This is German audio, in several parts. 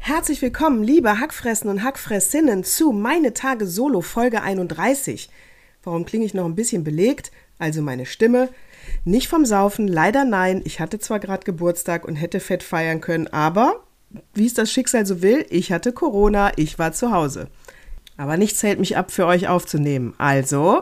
Herzlich willkommen, liebe Hackfressen und Hackfressinnen, zu Meine Tage Solo Folge 31. Warum klinge ich noch ein bisschen belegt? Also meine Stimme. Nicht vom Saufen, leider nein. Ich hatte zwar gerade Geburtstag und hätte fett feiern können, aber wie es das Schicksal so will, ich hatte Corona, ich war zu Hause. Aber nichts hält mich ab, für euch aufzunehmen. Also...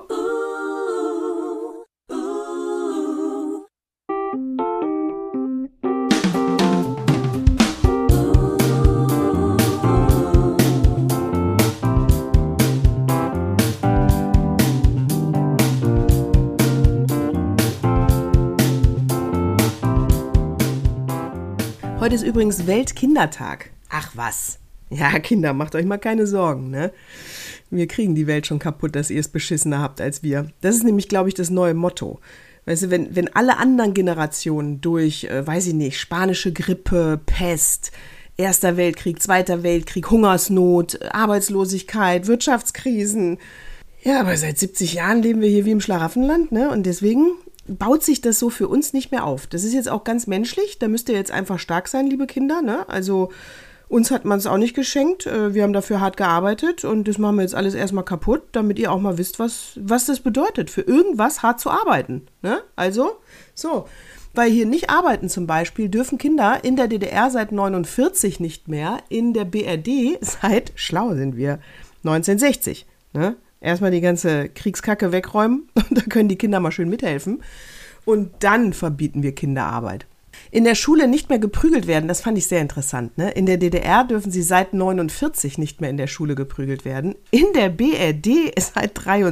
Heute ist übrigens Weltkindertag. Ach was. Ja, Kinder, macht euch mal keine Sorgen, ne? Wir kriegen die Welt schon kaputt, dass ihr es beschissener habt als wir. Das ist nämlich, glaube ich, das neue Motto. Weißt du, wenn alle anderen Generationen durch, weiß ich nicht, spanische Grippe, Pest, Erster Weltkrieg, Zweiter Weltkrieg, Hungersnot, Arbeitslosigkeit, Wirtschaftskrisen. Ja, aber seit 70 Jahren leben wir hier wie im Schlaraffenland, ne? Und deswegen baut sich das so für uns nicht mehr auf. Das ist jetzt auch ganz menschlich, da müsst ihr jetzt einfach stark sein, liebe Kinder, ne? Also uns hat man es auch nicht geschenkt, wir haben dafür hart gearbeitet und das machen wir jetzt alles erstmal kaputt, damit ihr auch mal wisst, was das bedeutet, für irgendwas hart zu arbeiten, ne? Also, so, weil hier nicht arbeiten zum Beispiel, dürfen Kinder in der DDR seit 49 nicht mehr, in der BRD seit, schlau sind wir, 1960, ne? Erstmal die ganze Kriegskacke wegräumen und da können die Kinder mal schön mithelfen. Und dann verbieten wir Kinderarbeit. In der Schule nicht mehr geprügelt werden, das fand ich sehr interessant, ne? In der DDR dürfen sie seit 49 nicht mehr in der Schule geprügelt werden. In der BRD seit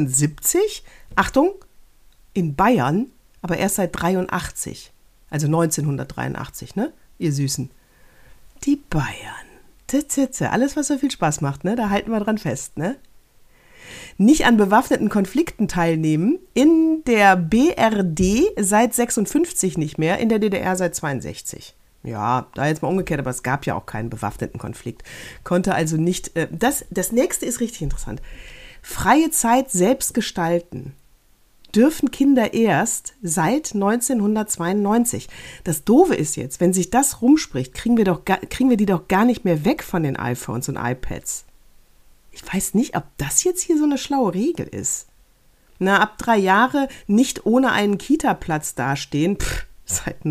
73, Achtung, in Bayern, aber erst seit 83. Also 1983, ne? Ihr Süßen. Die Bayern. Alles, was so viel Spaß macht, ne? Da halten wir dran fest, ne? Nicht an bewaffneten Konflikten teilnehmen, in der BRD seit 56 nicht mehr, in der DDR seit 62. Ja, da jetzt mal umgekehrt, aber es gab ja auch keinen bewaffneten Konflikt. Konnte also nicht, das nächste ist richtig interessant. Freie Zeit selbst gestalten dürfen Kinder erst seit 1992. Das Doofe ist jetzt, wenn sich das rumspricht, kriegen wir die doch gar nicht mehr weg von den iPhones und iPads. Ich weiß nicht, ob das jetzt hier so eine schlaue Regel ist. Na, ab 3 Jahre nicht ohne einen Kita-Platz dastehen, seit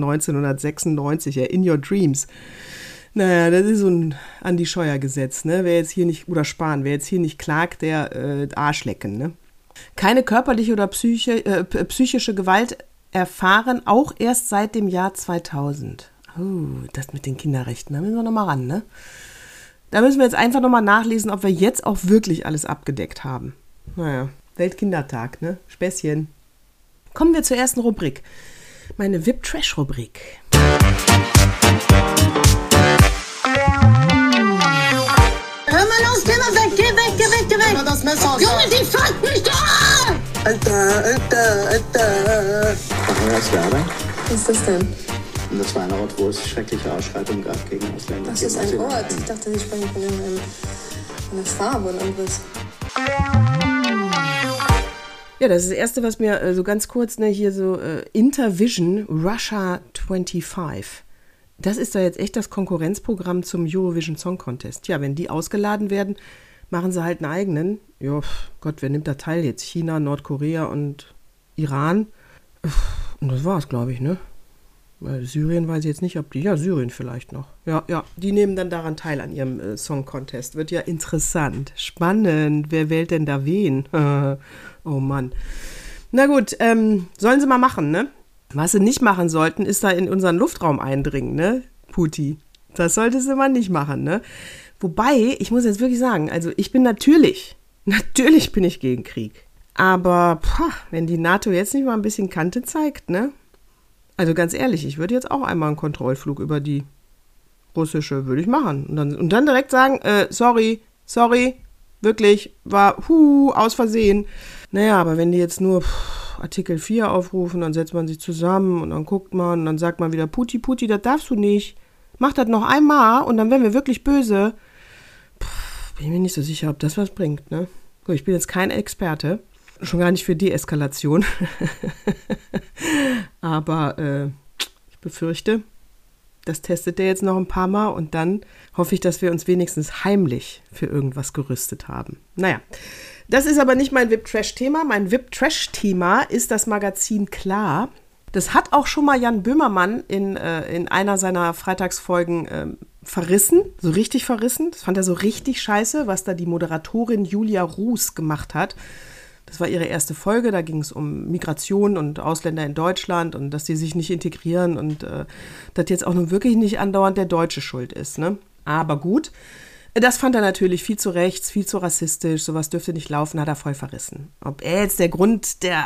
1996, ja, in your dreams. Naja, das ist so ein Andi-Scheuer-Gesetz, ne? Wer jetzt hier nicht, oder Spahn, wer jetzt hier nicht klagt, der Arschlecken, ne? Keine körperliche oder psychische Gewalt erfahren, auch erst seit dem Jahr 2000. Oh, das mit den Kinderrechten, da müssen wir nochmal ran, ne? Da müssen wir jetzt einfach nochmal nachlesen, ob wir jetzt auch wirklich alles abgedeckt haben. Naja, Weltkindertag, ne? Späßchen. Kommen wir zur ersten Rubrik. Meine VIP-Trash-Rubrik. Hör mal los, geh mal weg, geh weg. Ja, das Messer aus. Junge, die fand mich da! Alter. Machen wir als Werbung? Was ist das denn? Und das war ein Ort, wo es schreckliche Ausschreitungen gab gegen Ausländer. Das ist ein Ort. Ich dachte, Sie sprechen von einer Farbe und anderes. Ja, das ist das Erste, was mir so ganz kurz, ne, hier so Intervision Russia 25. Das ist da jetzt echt das Konkurrenzprogramm zum Eurovision Song Contest. Ja, wenn die ausgeladen werden, machen sie halt einen eigenen. Ja, Gott, wer nimmt da teil jetzt? China, Nordkorea und Iran. Und das war's, glaube ich, ne? Syrien weiß ich jetzt nicht, ob die, ja, Syrien vielleicht noch. Ja, die nehmen dann daran teil an ihrem Song Contest. Wird ja interessant, spannend. Wer wählt denn da wen? Oh Mann. Na gut, sollen sie mal machen, ne? Was sie nicht machen sollten, ist da in unseren Luftraum eindringen, ne? Puti. Das solltest du mal nicht machen, ne? Wobei, ich muss jetzt wirklich sagen, also ich bin natürlich bin ich gegen Krieg. Aber wenn die NATO jetzt nicht mal ein bisschen Kante zeigt, ne? Also ganz ehrlich, ich würde jetzt auch einmal einen Kontrollflug über die russische, würde ich machen. Und dann direkt sagen, sorry, wirklich, war aus Versehen. Naja, aber wenn die jetzt nur Artikel 4 aufrufen, dann setzt man sich zusammen und dann guckt man und dann sagt man wieder, Puti, das darfst du nicht. Mach das noch einmal und dann werden wir wirklich böse. Bin ich mir nicht so sicher, ob das was bringt, ne? Gut, ich bin jetzt kein Experte. Schon gar nicht für Deeskalation. Aber ich befürchte, Das testet er jetzt noch ein paar Mal und dann hoffe ich, dass wir uns wenigstens heimlich für irgendwas gerüstet haben. Naja, das ist aber nicht mein VIP-Trash-Thema. Mein VIP-Trash-Thema ist das Magazin Klar. Das hat auch schon mal Jan Böhmermann in einer seiner Freitagsfolgen verrissen, so richtig verrissen. Das fand er so richtig scheiße, was da die Moderatorin Julia Ruß gemacht hat. Das war ihre erste Folge, da ging es um Migration und Ausländer in Deutschland und dass die sich nicht integrieren und dass jetzt auch nun wirklich nicht andauernd der Deutsche schuld ist. Ne? Aber gut, das fand er natürlich viel zu rechts, viel zu rassistisch, sowas dürfte nicht laufen, hat er voll verrissen. Ob er jetzt der Grund, der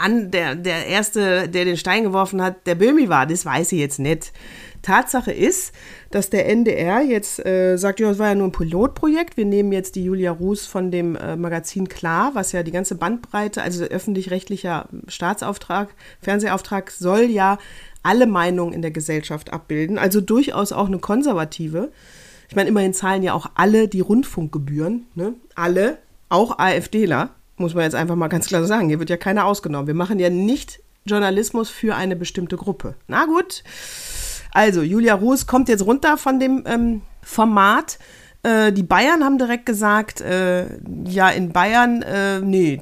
Erste, der den Stein geworfen hat, der Böhmi war, das weiß ich jetzt nicht. Tatsache ist, dass der NDR jetzt sagt, ja, es war ja nur ein Pilotprojekt, wir nehmen jetzt die Julia Ruß von dem Magazin Klar, was ja die ganze Bandbreite, also öffentlich-rechtlicher Staatsauftrag, Fernsehauftrag soll ja alle Meinungen in der Gesellschaft abbilden, also durchaus auch eine konservative. Ich meine, immerhin zahlen ja auch alle die Rundfunkgebühren, ne? Alle, auch AfDler, muss man jetzt einfach mal ganz klar sagen, hier wird ja keiner ausgenommen. Wir machen ja nicht Journalismus für eine bestimmte Gruppe. Na gut. Also, Julia Ruß kommt jetzt runter von dem Format. Die Bayern haben direkt gesagt, ja, in Bayern, nee,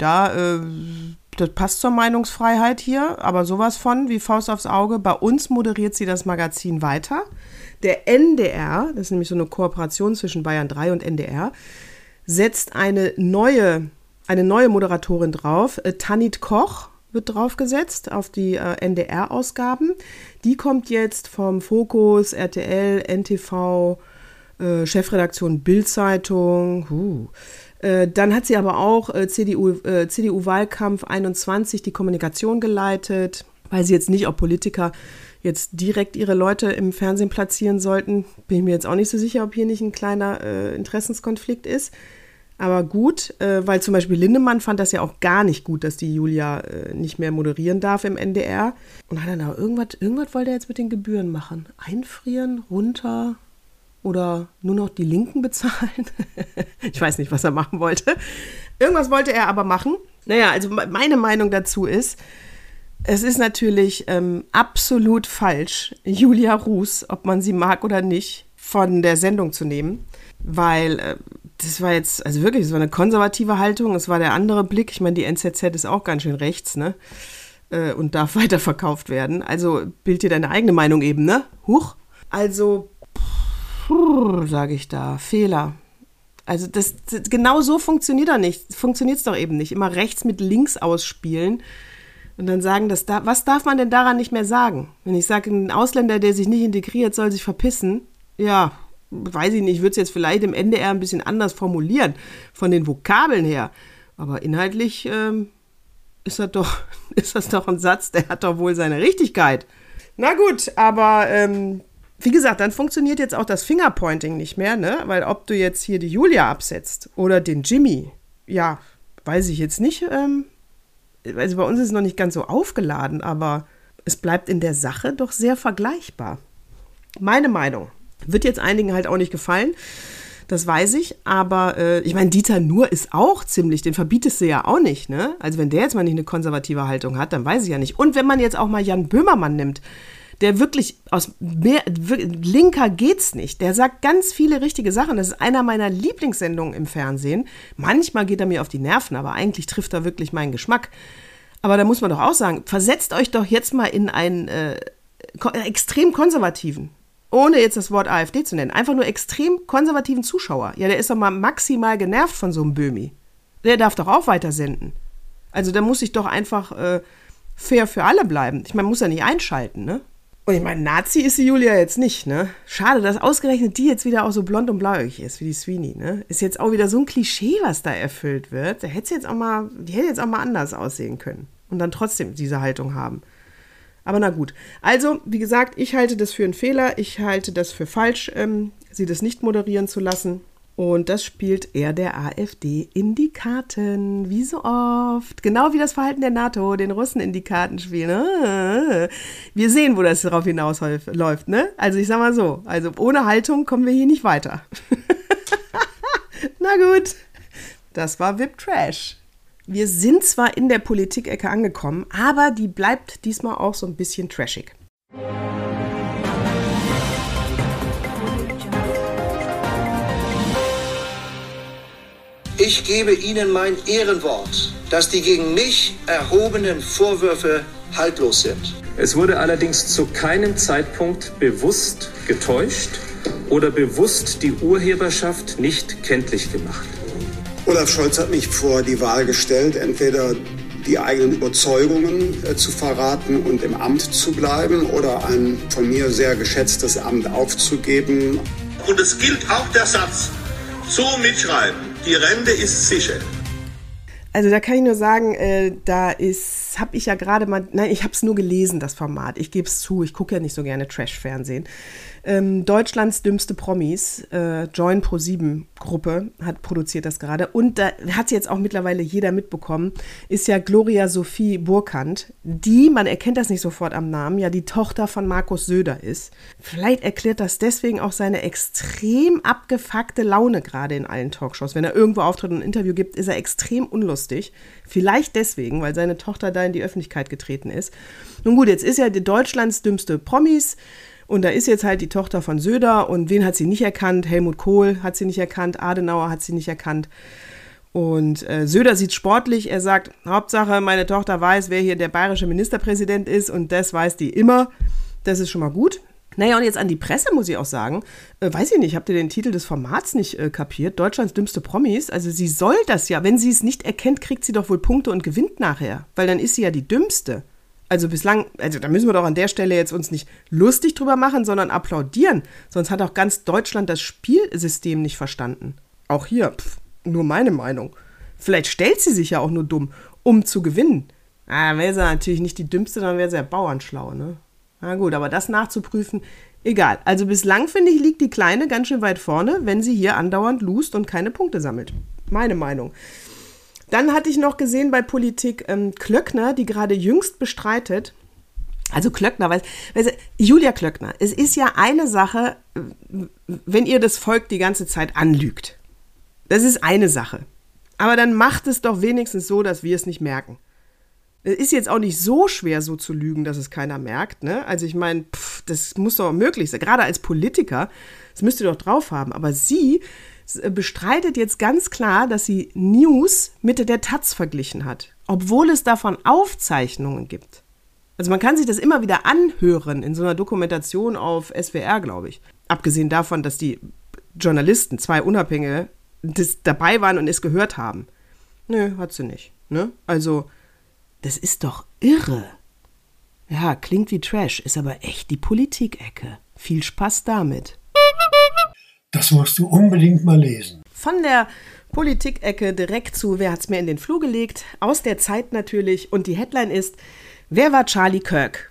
das passt zur Meinungsfreiheit hier, aber sowas von wie Faust aufs Auge. Bei uns moderiert sie das Magazin weiter. Der NDR, das ist nämlich so eine Kooperation zwischen Bayern 3 und NDR, setzt eine neue Moderatorin drauf. Tanit Koch wird draufgesetzt auf die NDR-Ausgaben. Die kommt jetzt vom Fokus, RTL, NTV, Chefredaktion Bild-Zeitung. Dann hat sie aber auch CDU-Wahlkampf 21 die Kommunikation geleitet, weil sie jetzt nicht, ob Politiker jetzt direkt ihre Leute im Fernsehen platzieren sollten. Bin ich mir jetzt auch nicht so sicher, ob hier nicht ein kleiner Interessenskonflikt ist. Aber gut, weil zum Beispiel Lindemann fand das ja auch gar nicht gut, dass die Julia nicht mehr moderieren darf im NDR. Und hat dann auch irgendwas wollte er jetzt mit den Gebühren machen. Einfrieren, runter oder nur noch die Linken bezahlen? Ich weiß nicht, was er machen wollte. Irgendwas wollte er aber machen. Naja, also meine Meinung dazu ist, es ist natürlich absolut falsch, Julia Ruß, ob man sie mag oder nicht, von der Sendung zu nehmen, weil das war jetzt, also wirklich, es war eine konservative Haltung, es war der andere Blick. Ich meine, die NZZ ist auch ganz schön rechts, ne? Und darf weiterverkauft werden. Also bild dir deine eigene Meinung eben, ne? Huch. Also, sage ich da, Fehler. Also genau so funktioniert es doch eben nicht. Immer rechts mit links ausspielen und dann sagen, was darf man denn daran nicht mehr sagen? Wenn ich sage, ein Ausländer, der sich nicht integriert, soll sich verpissen, ja, weiß ich nicht, ich würde es jetzt vielleicht im NDR ein bisschen anders formulieren, von den Vokabeln her. Aber inhaltlich ist das doch ein Satz, der hat doch wohl seine Richtigkeit. Na gut, aber wie gesagt, dann funktioniert jetzt auch das Fingerpointing nicht mehr, ne? Weil ob du jetzt hier die Julia absetzt oder den Jimmy, ja, weiß ich jetzt nicht. Also bei uns ist es noch nicht ganz so aufgeladen, aber es bleibt in der Sache doch sehr vergleichbar. Meine Meinung. Wird jetzt einigen halt auch nicht gefallen, das weiß ich, aber ich meine, Dieter Nuhr ist auch ziemlich, den verbietest du ja auch nicht, ne? Also wenn der jetzt mal nicht eine konservative Haltung hat, dann weiß ich ja nicht. Und wenn man jetzt auch mal Jan Böhmermann nimmt, der wirklich linker geht's nicht, der sagt ganz viele richtige Sachen, das ist einer meiner Lieblingssendungen im Fernsehen. Manchmal geht er mir auf die Nerven, aber eigentlich trifft er wirklich meinen Geschmack. Aber da muss man doch auch sagen, versetzt euch doch jetzt mal in einen extrem konservativen, ohne jetzt das Wort AfD zu nennen, einfach nur extrem konservativen Zuschauer. Ja, der ist doch mal maximal genervt von so einem Böhmi. Der darf doch auch weiter senden. Also da muss ich doch einfach fair für alle bleiben. Ich meine, man muss ja nicht einschalten, ne? Und ich meine, Nazi ist die Julia jetzt nicht, ne? Schade, dass ausgerechnet die jetzt wieder auch so blond und blauäugig ist, wie die Sweeney, ne? Ist jetzt auch wieder so ein Klischee, was da erfüllt wird. Die hätte jetzt auch mal anders aussehen können. Und dann trotzdem diese Haltung haben. Aber na gut. Also, wie gesagt, ich halte das für einen Fehler. Ich halte das für falsch, sie das nicht moderieren zu lassen. Und das spielt eher der AfD in die Karten, wie so oft. Genau wie das Verhalten der NATO, den Russen in die Karten spielen. Wir sehen, wo das darauf hinausläuft, ne? Also ich sag mal so, also ohne Haltung kommen wir hier nicht weiter. Na gut, das war VIP Trash. Wir sind zwar in der Politikecke angekommen, aber die bleibt diesmal auch so ein bisschen trashig. Ich gebe Ihnen mein Ehrenwort, dass die gegen mich erhobenen Vorwürfe haltlos sind. Es wurde allerdings zu keinem Zeitpunkt bewusst getäuscht oder bewusst die Urheberschaft nicht kenntlich gemacht. Olaf Scholz hat mich vor die Wahl gestellt, entweder die eigenen Überzeugungen zu verraten und im Amt zu bleiben oder ein von mir sehr geschätztes Amt aufzugeben. Und es gilt auch der Satz, so mitschreiben, die Rente ist sicher. Also da kann ich nur sagen, habe ich ja gerade mal, nein, ich habe es nur gelesen, das Format. Ich gebe es zu, ich gucke ja nicht so gerne Trash-Fernsehen. Deutschlands dümmste Promis, Join Pro7-Gruppe hat produziert das gerade. Und da hat jetzt auch mittlerweile jeder mitbekommen, ist ja Gloria Sophie Burkhardt, die, man erkennt das nicht sofort am Namen, ja die Tochter von Markus Söder ist. Vielleicht erklärt das deswegen auch seine extrem abgefuckte Laune gerade in allen Talkshows. Wenn er irgendwo auftritt und ein Interview gibt, ist er extrem unlustig. Vielleicht deswegen, weil seine Tochter da in die Öffentlichkeit getreten ist. Nun gut, jetzt ist ja die Deutschlands dümmste Promis. Und da ist jetzt halt die Tochter von Söder und wen hat sie nicht erkannt? Helmut Kohl hat sie nicht erkannt, Adenauer hat sie nicht erkannt. Und Söder sieht sportlich, er sagt, Hauptsache meine Tochter weiß, wer hier der bayerische Ministerpräsident ist und das weiß die immer. Das ist schon mal gut. Naja, und jetzt an die Presse muss ich auch sagen, weiß ich nicht, habt ihr den Titel des Formats nicht kapiert? Deutschlands dümmste Promis, also sie soll das ja, wenn sie es nicht erkennt, kriegt sie doch wohl Punkte und gewinnt nachher, weil dann ist sie ja die dümmste. Also bislang, also da müssen wir doch an der Stelle jetzt uns nicht lustig drüber machen, sondern applaudieren. Sonst hat auch ganz Deutschland das Spielsystem nicht verstanden. Auch hier, nur meine Meinung. Vielleicht stellt sie sich ja auch nur dumm, um zu gewinnen. Dann wäre sie natürlich nicht die Dümmste, dann wäre sie ja bauernschlau, ne? Na gut, aber das nachzuprüfen, egal. Also bislang, finde ich, liegt die Kleine ganz schön weit vorne, wenn sie hier andauernd lust und keine Punkte sammelt. Meine Meinung. Dann hatte ich noch gesehen bei Politik Klöckner, die gerade jüngst bestreitet, also Klöckner, Julia Klöckner, es ist ja eine Sache, wenn ihr das Volk die ganze Zeit anlügt. Das ist eine Sache. Aber dann macht es doch wenigstens so, dass wir es nicht merken. Es ist jetzt auch nicht so schwer, so zu lügen, dass es keiner merkt, ne? Also ich meine, das muss doch möglich sein. Gerade als Politiker, das müsst ihr doch drauf haben. Aber sie bestreitet jetzt ganz klar, dass sie News mit der Taz verglichen hat, obwohl es davon Aufzeichnungen gibt. Also man kann sich das immer wieder anhören in so einer Dokumentation auf SWR, glaube ich. Abgesehen davon, dass die Journalisten, 2 Unabhängige, das dabei waren und es gehört haben. Nö, hat sie nicht. Ne? Also, das ist doch irre. Ja, klingt wie Trash, ist aber echt die Politik-Ecke. Viel Spaß damit. Das musst du unbedingt mal lesen. Von der Politik-Ecke direkt zu Wer hat's mir in den Flur gelegt? Aus der Zeit natürlich. Und die Headline ist, wer war Charlie Kirk?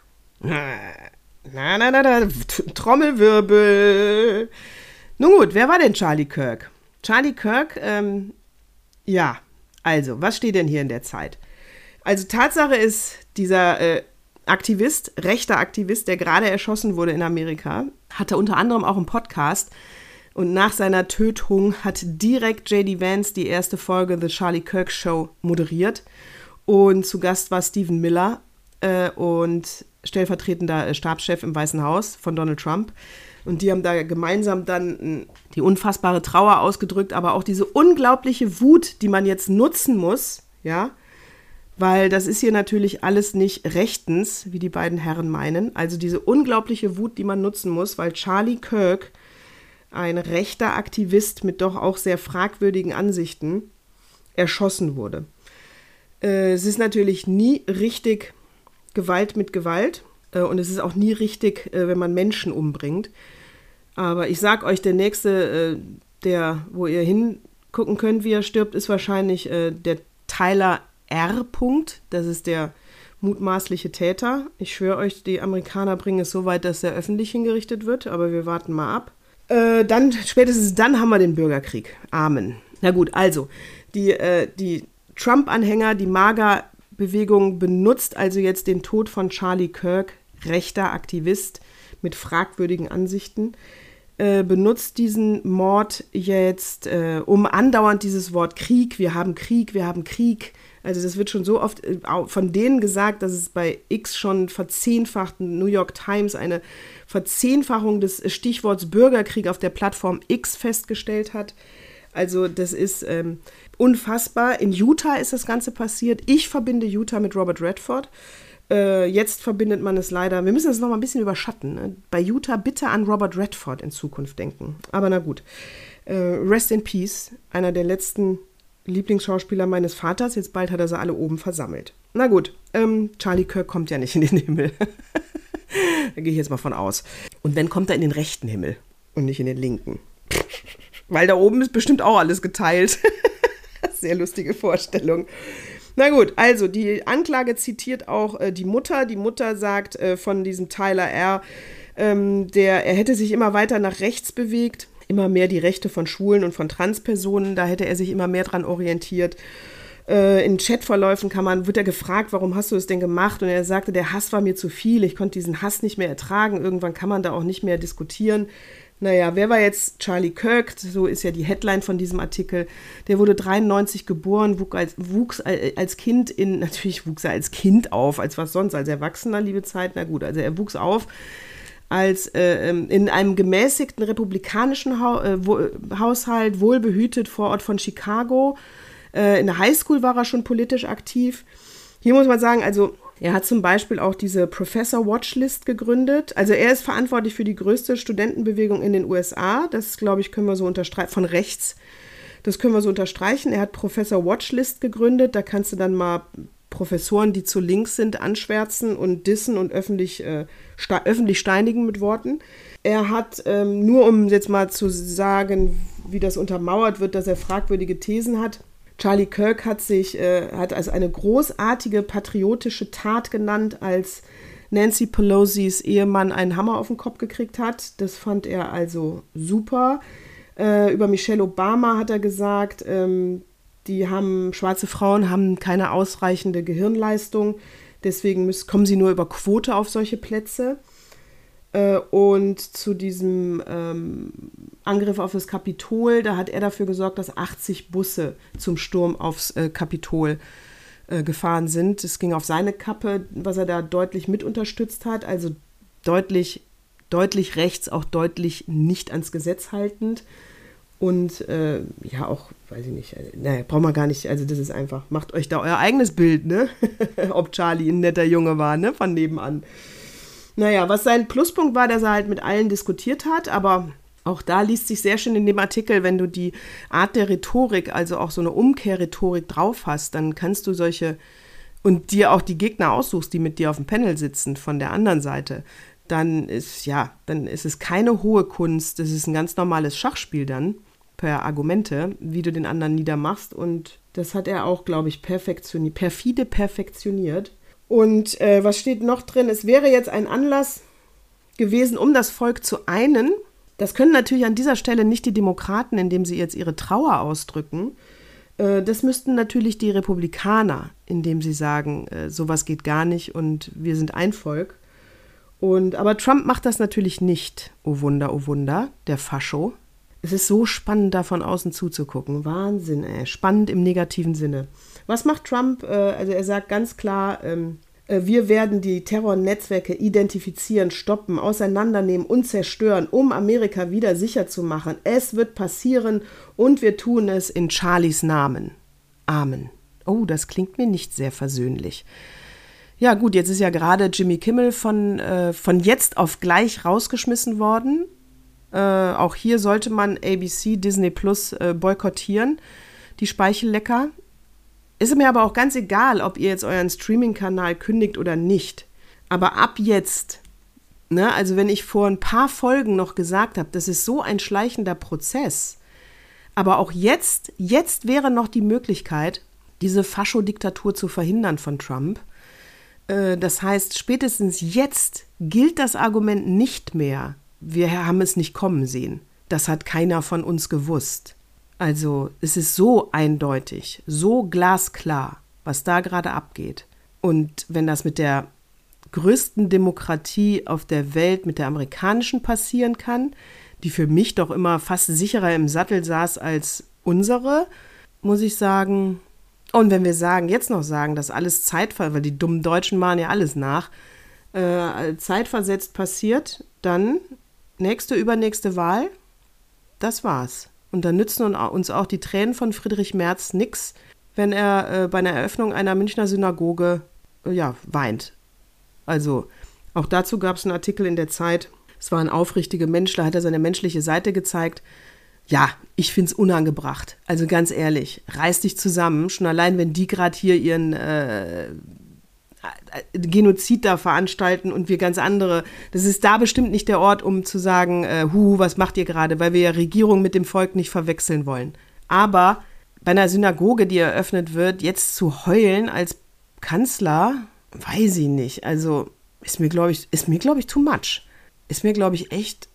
Trommelwirbel. Nun gut, wer war denn Charlie Kirk? Charlie Kirk, ja, also, was steht denn hier in der Zeit? Also Tatsache ist, dieser Aktivist, rechter Aktivist, der gerade erschossen wurde in Amerika, hatte unter anderem auch einen Podcast. Und nach seiner Tötung hat direkt J.D. Vance die erste Folge The Charlie Kirk Show moderiert. Und zu Gast war Stephen Miller und stellvertretender Stabschef im Weißen Haus von Donald Trump. Und die haben da gemeinsam dann die unfassbare Trauer ausgedrückt, aber auch diese unglaubliche Wut, die man jetzt nutzen muss, ja, weil das ist hier natürlich alles nicht rechtens, wie die beiden Herren meinen. Also diese unglaubliche Wut, die man nutzen muss, weil Charlie Kirk, ein rechter Aktivist mit doch auch sehr fragwürdigen Ansichten, erschossen wurde. Es ist natürlich nie richtig Gewalt mit Gewalt und es ist auch nie richtig, wenn man Menschen umbringt. Aber ich sag euch, der nächste, wo ihr hingucken könnt, wie er stirbt, ist wahrscheinlich der Tyler R. Das ist der mutmaßliche Täter. Ich schwöre euch, die Amerikaner bringen es so weit, dass er öffentlich hingerichtet wird, aber wir warten mal ab. Spätestens dann haben wir den Bürgerkrieg. Amen. Na gut, also, die Trump-Anhänger, die MAGA-Bewegung benutzt also jetzt den Tod von Charlie Kirk, rechter Aktivist mit fragwürdigen Ansichten, benutzt diesen Mord jetzt, um andauernd dieses Wort Krieg, wir haben Krieg, also das wird schon so oft von denen gesagt, dass es bei X schon verzehnfacht, New York Times eine Verzehnfachung des Stichworts Bürgerkrieg auf der Plattform X festgestellt hat. Also das ist unfassbar. In Utah ist das Ganze passiert. Ich verbinde Utah mit Robert Redford. Jetzt verbindet man es leider, wir müssen es noch mal ein bisschen überschatten. Ne? Bei Utah bitte an Robert Redford in Zukunft denken. Aber na gut. Rest in Peace, einer der letzten Lieblingsschauspieler meines Vaters. Jetzt bald hat er sie alle oben versammelt. Na gut, Charlie Kirk kommt ja nicht in den Himmel. Da gehe ich jetzt mal von aus. Und wenn, kommt er in den rechten Himmel und nicht in den linken. Weil da oben ist bestimmt auch alles geteilt. Sehr lustige Vorstellung. Na gut, also die Anklage zitiert auch die Mutter. Die Mutter sagt von diesem Tyler R., er hätte sich immer weiter nach rechts bewegt, immer mehr die Rechte von Schwulen und von Transpersonen, da hätte er sich immer mehr dran orientiert. In Chatverläufen wird er gefragt, warum hast du es denn gemacht? Und er sagte, der Hass war mir zu viel, ich konnte diesen Hass nicht mehr ertragen, irgendwann kann man da auch nicht mehr diskutieren. Naja, wer war jetzt Charlie Kirk? So ist ja die Headline von diesem Artikel. Der wurde 1993 geboren, wuchs als Kind natürlich wuchs er als Kind auf, als was sonst, als Erwachsener, liebe Zeit. Na gut, also er wuchs auf als in einem gemäßigten republikanischen Haushalt, wohlbehütet, Vorort von Chicago. In der Highschool war er schon politisch aktiv. Hier muss man sagen, also er hat zum Beispiel auch diese Professor Watchlist gegründet. Also er ist verantwortlich für die größte Studentenbewegung in den USA. Das, glaube ich, können wir so unterstreichen. Von rechts. Das können wir so unterstreichen. Er hat Professor Watchlist gegründet. Da kannst du dann mal Professoren, die zu links sind, anschwärzen und dissen und öffentlich steinigen mit Worten. Er hat, nur um jetzt mal zu sagen, wie das untermauert wird, dass er fragwürdige Thesen hat, Charlie Kirk hat als eine großartige patriotische Tat genannt, als Nancy Pelosis Ehemann einen Hammer auf den Kopf gekriegt hat. Das fand er also super. Über Michelle Obama hat er gesagt, schwarze Frauen haben keine ausreichende Gehirnleistung, deswegen kommen sie nur über Quote auf solche Plätze. Und zu diesem Angriff auf das Kapitol, da hat er dafür gesorgt, dass 80 Busse zum Sturm aufs Kapitol gefahren sind. Es ging auf seine Kappe, was er da deutlich mit unterstützt hat, also deutlich rechts, auch deutlich nicht ans Gesetz haltend. Und auch, weiß ich nicht, braucht man gar nicht, also das ist einfach, macht euch da euer eigenes Bild, ne? Ob Charlie ein netter Junge war, ne? Von nebenan. Naja, was sein Pluspunkt war, dass er halt mit allen diskutiert hat, aber auch da liest sich sehr schön in dem Artikel, wenn du die Art der Rhetorik, also auch so eine Umkehrrhetorik drauf hast, dann kannst du und dir auch die Gegner aussuchst, die mit dir auf dem Panel sitzen von der anderen Seite, dann ist es keine hohe Kunst, das ist ein ganz normales Schachspiel dann, per Argumente, wie du den anderen niedermachst, und das hat er auch, glaube ich, perfide perfektioniert. Und was steht noch drin? Es wäre jetzt ein Anlass gewesen, um das Volk zu einen. Das können natürlich an dieser Stelle nicht die Demokraten, indem sie jetzt ihre Trauer ausdrücken. Das müssten natürlich die Republikaner, indem sie sagen, sowas geht gar nicht und wir sind ein Volk. Aber Trump macht das natürlich nicht. Oh Wunder, der Fascho. Es ist so spannend, da von außen zuzugucken. Wahnsinn, ey. Spannend im negativen Sinne. Was macht Trump? Also er sagt ganz klar, wir werden die Terrornetzwerke identifizieren, stoppen, auseinandernehmen und zerstören, um Amerika wieder sicher zu machen. Es wird passieren und wir tun es in Charlies Namen. Amen. Oh, das klingt mir nicht sehr versöhnlich. Ja gut, jetzt ist ja gerade Jimmy Kimmel von jetzt auf gleich rausgeschmissen worden. Auch hier sollte man ABC, Disney Plus boykottieren, die Speichellecker. Ist mir aber auch ganz egal, ob ihr jetzt euren Streaming-Kanal kündigt oder nicht. Aber ab jetzt, ne, also wenn ich vor ein paar Folgen noch gesagt habe, das ist so ein schleichender Prozess, aber auch jetzt wäre noch die Möglichkeit, diese Fascho-Diktatur zu verhindern von Trump. Das heißt, spätestens jetzt gilt das Argument nicht mehr, wir haben es nicht kommen sehen. Das hat keiner von uns gewusst. Also es ist so eindeutig, so glasklar, was da gerade abgeht. Und wenn das mit der größten Demokratie auf der Welt, mit der amerikanischen, passieren kann, die für mich doch immer fast sicherer im Sattel saß als unsere, muss ich sagen. Und wenn wir jetzt noch sagen, dass alles weil die dummen Deutschen machen ja alles nach, zeitversetzt passiert, dann übernächste Wahl, das war's. Und da nützen uns auch die Tränen von Friedrich Merz nix, wenn er bei einer Eröffnung einer Münchner Synagoge weint. Also auch dazu gab es einen Artikel in der Zeit. Es war ein aufrichtiger Mensch, da hat er seine menschliche Seite gezeigt. Ja, ich find's unangebracht. Also ganz ehrlich, reiß dich zusammen. Schon allein, wenn die gerade hier ihren Genozid da veranstalten und wir ganz andere. Das ist da bestimmt nicht der Ort, um zu sagen, was macht ihr gerade? Weil wir ja Regierung mit dem Volk nicht verwechseln wollen. Aber bei einer Synagoge, die eröffnet wird, jetzt zu heulen als Kanzler, weiß ich nicht. Also ist mir, glaube ich, too much. Ist mir, glaube ich, echt,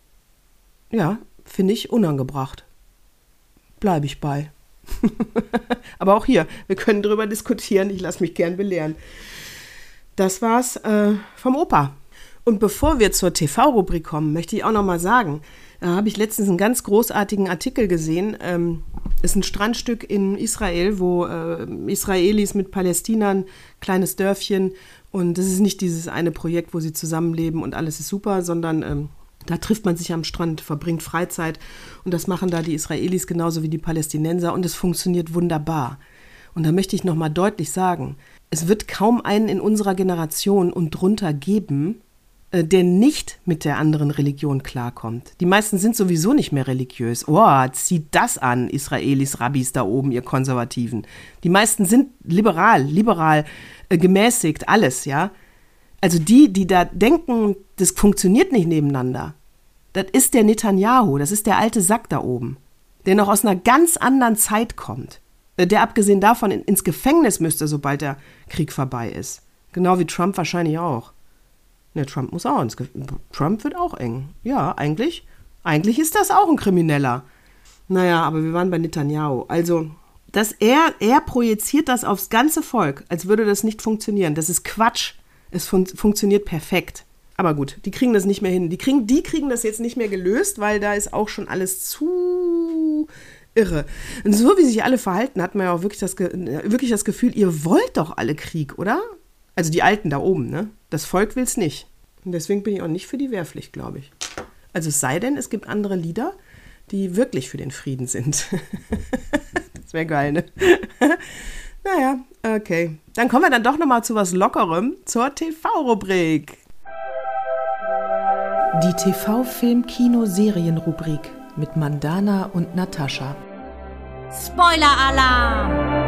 finde ich unangebracht. Bleibe ich bei. Aber auch hier, wir können drüber diskutieren. Ich lasse mich gern belehren. Das war's vom Opa. Und bevor wir zur TV-Rubrik kommen, möchte ich auch noch mal sagen, da habe ich letztens einen ganz großartigen Artikel gesehen. Ist ein Strandstück in Israel, wo Israelis mit Palästinern, kleines Dörfchen. Und das ist nicht dieses eine Projekt, wo sie zusammenleben und alles ist super, sondern da trifft man sich am Strand, verbringt Freizeit. Und das machen da die Israelis genauso wie die Palästinenser. Und es funktioniert wunderbar. Und da möchte ich noch mal deutlich sagen, es wird kaum einen in unserer Generation und drunter geben, der nicht mit der anderen Religion klarkommt. Die meisten sind sowieso nicht mehr religiös. Zieht das an, Israelis, Rabbis da oben, ihr Konservativen. Die meisten sind liberal, gemäßigt, alles, ja. Also die da denken, das funktioniert nicht nebeneinander, das ist der Netanyahu, das ist der alte Sack da oben, der noch aus einer ganz anderen Zeit kommt, der abgesehen davon ins Gefängnis müsste, sobald der Krieg vorbei ist. Genau wie Trump wahrscheinlich auch. Ne, Trump muss auch Trump wird auch eng. Ja, eigentlich ist das auch ein Krimineller. Naja, aber wir waren bei Netanyahu. Also, dass er projiziert das aufs ganze Volk, als würde das nicht funktionieren. Das ist Quatsch. Es funktioniert perfekt. Aber gut, die kriegen das nicht mehr hin. Die kriegen das jetzt nicht mehr gelöst, weil da ist auch schon alles zu irre. Und so wie sich alle verhalten, hat man ja auch wirklich das Gefühl, ihr wollt doch alle Krieg, oder? Also die Alten da oben, ne? Das Volk will's nicht. Und deswegen bin ich auch nicht für die Wehrpflicht, glaube ich. Also es sei denn, es gibt andere Lieder, die wirklich für den Frieden sind. Das wäre geil, ne? Naja, okay. Dann kommen wir dann doch nochmal zu was Lockerem, zur TV-Rubrik. Die TV-Film-Kino-Serien-Rubrik mit Mandana und Natascha. Spoiler-Alarm!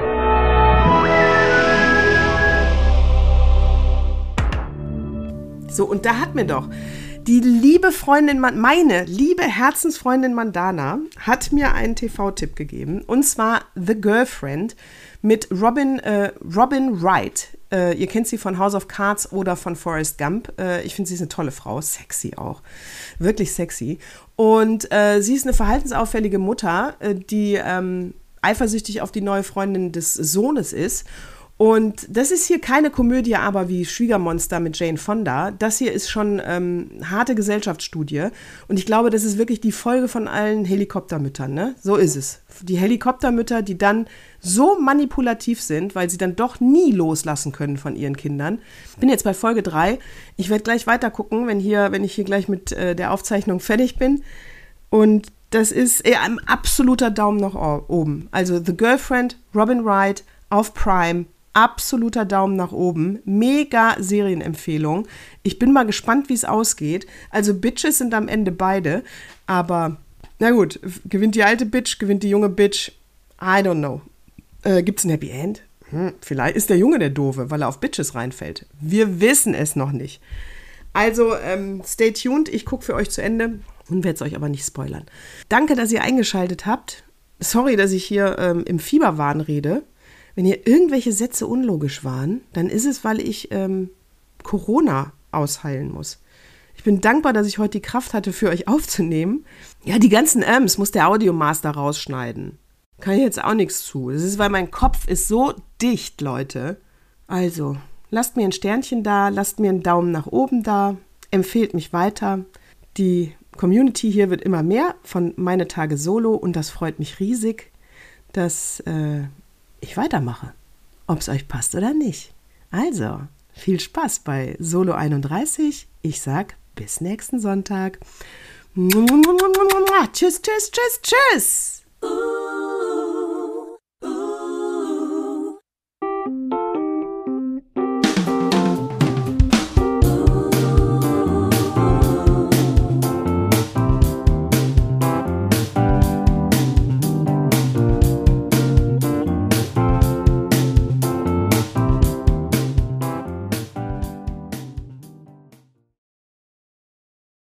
So, und da hat mir doch die liebe Freundin, meine liebe Herzensfreundin Mandana, hat mir einen TV-Tipp gegeben. Und zwar The Girlfriend mit Robin Wright. Ihr kennt sie von House of Cards oder von Forrest Gump. Ich finde, sie ist eine tolle Frau, sexy auch. Wirklich sexy. Und sie ist eine verhaltensauffällige Mutter, die eifersüchtig auf die neue Freundin des Sohnes ist. Und das ist hier keine Komödie, aber wie Schwiegermonster mit Jane Fonda. Das hier ist schon harte Gesellschaftsstudie. Und ich glaube, das ist wirklich die Folge von allen Helikoptermüttern, ne? So ist es. Die Helikoptermütter, die dann so manipulativ sind, weil sie dann doch nie loslassen können von ihren Kindern. Ich bin jetzt bei Folge 3. Ich werde gleich weiter gucken, wenn ich hier gleich mit der Aufzeichnung fertig bin. Und das ist ein absoluter Daumen nach oben. Also The Girlfriend, Robin Wright auf Prime. Absoluter Daumen nach oben. Mega Serienempfehlung. Ich bin mal gespannt, wie es ausgeht. Also Bitches sind am Ende beide. Aber na gut, gewinnt die alte Bitch, gewinnt die junge Bitch. I don't know. Gibt's ein Happy End? Vielleicht ist der Junge der Doofe, weil er auf Bitches reinfällt. Wir wissen es noch nicht. Also stay tuned. Ich gucke für euch zu Ende und werde es euch aber nicht spoilern. Danke, dass ihr eingeschaltet habt. Sorry, dass ich hier im Fieberwahn rede. Wenn hier irgendwelche Sätze unlogisch waren, dann ist es, weil ich Corona ausheilen muss. Ich bin dankbar, dass ich heute die Kraft hatte, für euch aufzunehmen. Ja, die ganzen muss der Audiomaster rausschneiden. Kann ich jetzt auch nichts zu. Das ist, weil mein Kopf ist so dicht, Leute. Also, lasst mir ein Sternchen da, lasst mir einen Daumen nach oben da, empfehlt mich weiter. Die Community hier wird immer mehr von Meine Tage Solo und das freut mich riesig, dass ich weitermache, ob es euch passt oder nicht. Also, viel Spaß bei Solo 31. Ich sag bis nächsten Sonntag. Tschüss, tschüss, tschüss, tschüss. Ooh.